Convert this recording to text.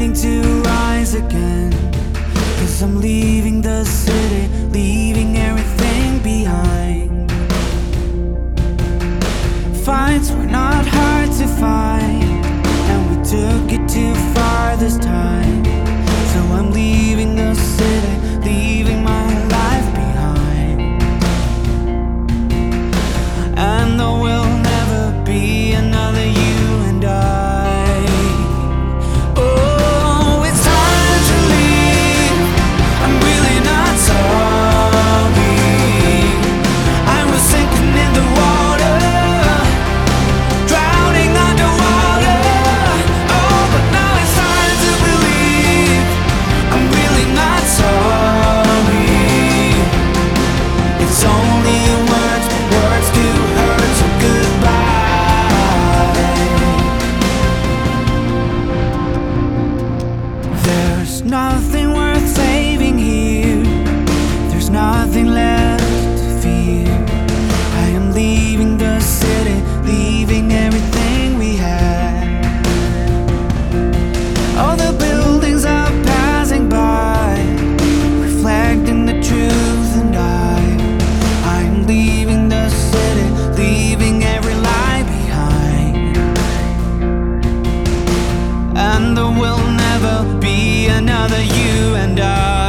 beginning to rise again. 'Cause I'm leaving the city, leaving everything behind. Fights were not hard to find, and we took it too far this time. So I'm leaving the city, leaving my life behind. And there will never be another you and I. Oh, it's time to leave. I'm really not sorry. I was sinking in the water, drowning underwater. Oh, but now it's time to believe. I'm really not sorry. It's only words, but words do hurt, so goodbye. There's nothing worth saving here. There's nothing left to fear. I am leaving the city, leaving everything we had. All the buildings are passing by, reflecting the truth, and I'm leaving the city, leaving every lie behind. And there will never be another you and I.